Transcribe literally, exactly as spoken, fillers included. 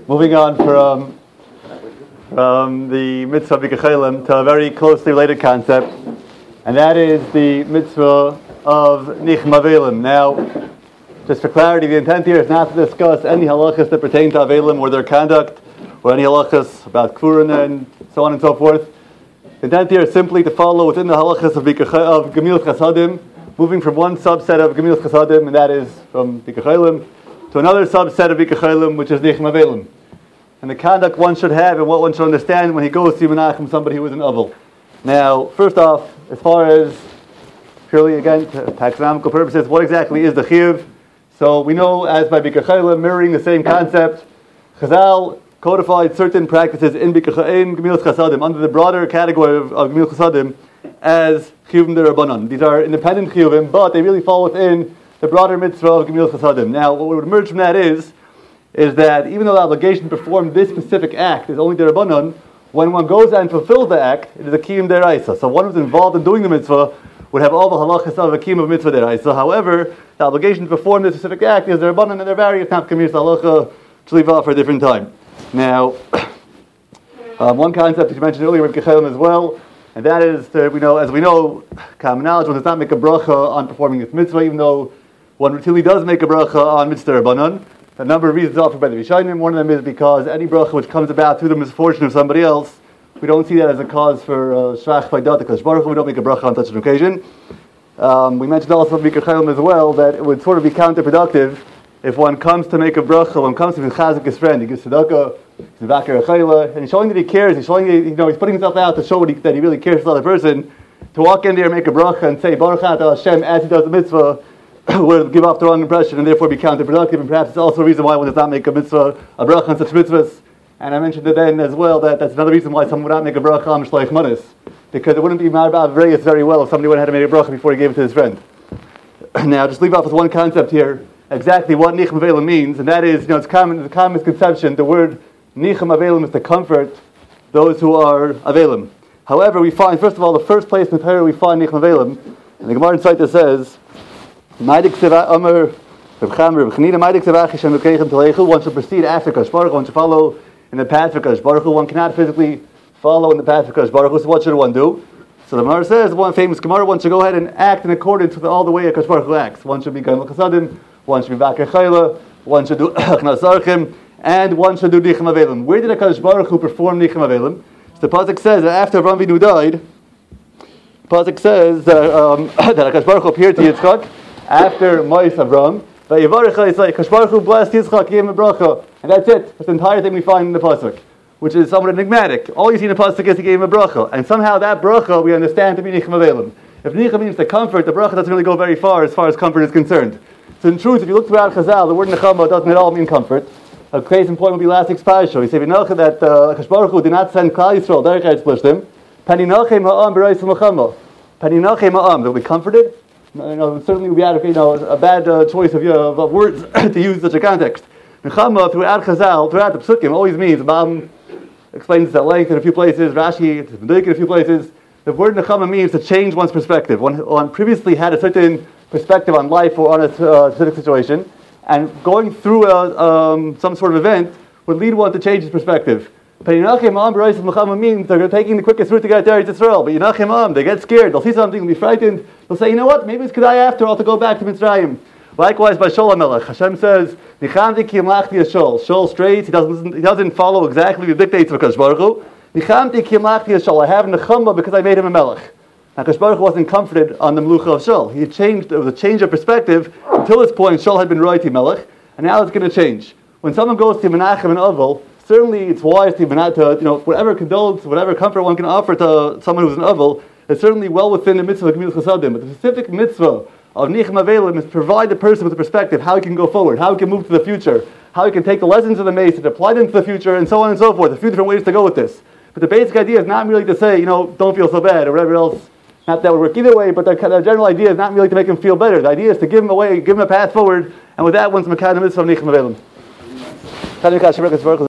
Moving on from, from the mitzvah of Bikkur Cholim to a very closely related concept, and that is the mitzvah of Nichum Avelim. Now, just for clarity, the intent here is not to discuss any halachas that pertain to Avelim or their conduct, or any halachas about Kfurin and so on and so forth. The intent here is simply to follow within the halachas of, Bikkur, of Gemilas Chasadim, moving from one subset of Gemilas Chasadim, and that is from Bikkur Cholim, to another subset of Bikkur Cholim, which is Nichum Avelim. And the conduct one should have and what one should understand when he goes to Menachem, somebody who is an Avel. Now, first off, as far as purely, again, taxonomical purposes, what exactly is the Chiyuv? So we know, as by Bikkur Cholim, mirroring the same concept, Chazal codified certain practices in Bikkur Cholim, Gemilas Chasadim, under the broader category of, of Gemilas Chasadim, as Chiyuvim D'Rabbanan. These are independent Chiyuvim, but they really fall within the broader mitzvah of Gemilas Chasadim. Now, what would emerge from that is, is that even though the obligation to perform this specific act is only D'Rabbanan, when one goes and fulfills the act, it is a Kiyum D'Oraisa. So one who's involved in doing the mitzvah would have all the halachas of a Kiyum of mitzvah D'Oraisa. However, the obligation to perform this specific act is D'Rabbanan, and there are various nafkamis halacha to leave off for a different time. Now, um, one concept that you mentioned earlier with Bikkur Cholim as well, and that is that we know, as we know, common knowledge, one does not make a bracha on performing this mitzvah, even though one routinely does make a bracha on mitzvah D'Rabbanan. A number of reasons offered by the Rishonim. One of them is because any bracha which comes about through the misfortune of somebody else, we don't see that as a cause for shrach by dat HaKadosh Baruch Hu. We don't make a bracha on such an occasion. Um, we mentioned also Bikkur Cholim as well that it would sort of be counterproductive if one comes to make a bracha, one comes to chazik his friend, he gives tzedakah, he's vakir achayla, and he's showing that he cares. He's showing that, you know, he's putting himself out to show what he, that he really cares for the other person. To walk in there and make a bracha and say Baruch Atah Hashem as he does the mitzvah would give off the wrong impression and therefore be counterproductive, and perhaps it's also a reason why one does not make a mitzvah, a bracha on such mitzvahs. And I mentioned it then as well that that's another reason why someone would not make a bracha on Shloich Manos, because it wouldn't be ma'abav vreyus very well if somebody went ahead and made a bracha before he gave it to his friend. Now, just leave off with one concept here, exactly what Nichum Avelim means, and that is, you know, it's common, it's a common misconception. The word Nichum Avelim is to comfort those who are Avelim. However, we find, first of all, the first place in the Torah we find Nichum Avelim, and the Gemara in Sotah says, one should proceed after Kadosh Baruch Hu, one should follow in the path of Kadosh Baruch Hu. One cannot physically follow in the path of Kadosh Baruch Hu, so what should one do? So the Gemara says, one famous Gemara, one should go ahead and act in accordance with all the way Kadosh Baruch Hu acts. One should be Gemilas Chasadim, one should be vakir achayla, one should do achnas archim, and one should do Nichum Avelim. Where did Kadosh Baruch Hu perform Nichum Avelim? So the pasuk says that after Avram Avinu died, the pasuk says that um, that Kadosh Baruch Hu appeared to Yitzchak after Ma'is Avram. Kadosh Baruch Hu blessed Yitzchak, gave him a bracha, and that's it. That's the entire thing we find in the pasuk, which is somewhat enigmatic. All you see in the pasuk is he gave him a bracha, and somehow that bracha we understand to be Nichum Avelim. If Nichum means to comfort, the bracha doesn't really go very far as far as comfort is concerned. So in truth, if you look throughout Chazal, the word Nechama doesn't at all mean comfort. A case in point will be last week's parasha. We say V'nocha that uh, Kadosh Baruch Hu did not send Klal Yisrael derech Eretz Plishtim. Paninachem ha'am b'reis l'chama. Paninachem ha'am. They'll be comforted. You know, it certainly would be out of, you know, a bad uh, choice of, uh, of words to use in such a context. Nechama throughout Chazal, throughout the Psukim, always means, Bam explains this at length in a few places, Rashi it's been in a few places. The word Nechama means to change one's perspective. One, one previously had a certain perspective on life or on a uh, specific situation, and going through a, um, some sort of event would lead one to change his perspective. Paninachem ha'am b'reis l'chama means they're taking the quickest route to get to Eretz Yisrael. But Yinachem ha'am, they get scared, they'll see something, they'll be frightened, they'll say, you know what, maybe it's Kedai after all to go back to Mitzrayim. Likewise by Shaul HaMelech, Hashem says, Nichamti ki yamlachti Shaul. Shaul strays, he doesn't, he doesn't follow exactly the dictates of Kadosh Baruch Hu. Nichamti ki yamlachti Shaul. I have nechama because I made him a melech. Now Kadosh Baruch Hu wasn't comforted on the melucha of Shaul. He had changed, there was a change of perspective. Until this point, Shaul had been roiti melech, and now it's going to change. When someone goes to Menachem and Avel, certainly it's wise to, to, you know, whatever condolence, whatever comfort one can offer to someone who's an Avel, is certainly well within the mitzvah of Gemilas Chasadim. But the specific mitzvah of Nichum Avelim is to provide the person with a perspective, how he can go forward, how he can move to the future, how he can take the lessons of the Mace and apply them to the future, and so on and so forth. A few different ways to go with this. But the basic idea is not merely to say, you know, don't feel so bad, or whatever else. Not that would work either way, but the, the general idea is not merely to make him feel better. The idea is to give him a way, give him a path forward, and with that one's Mekadem Mitzvah of Nichum Avelim.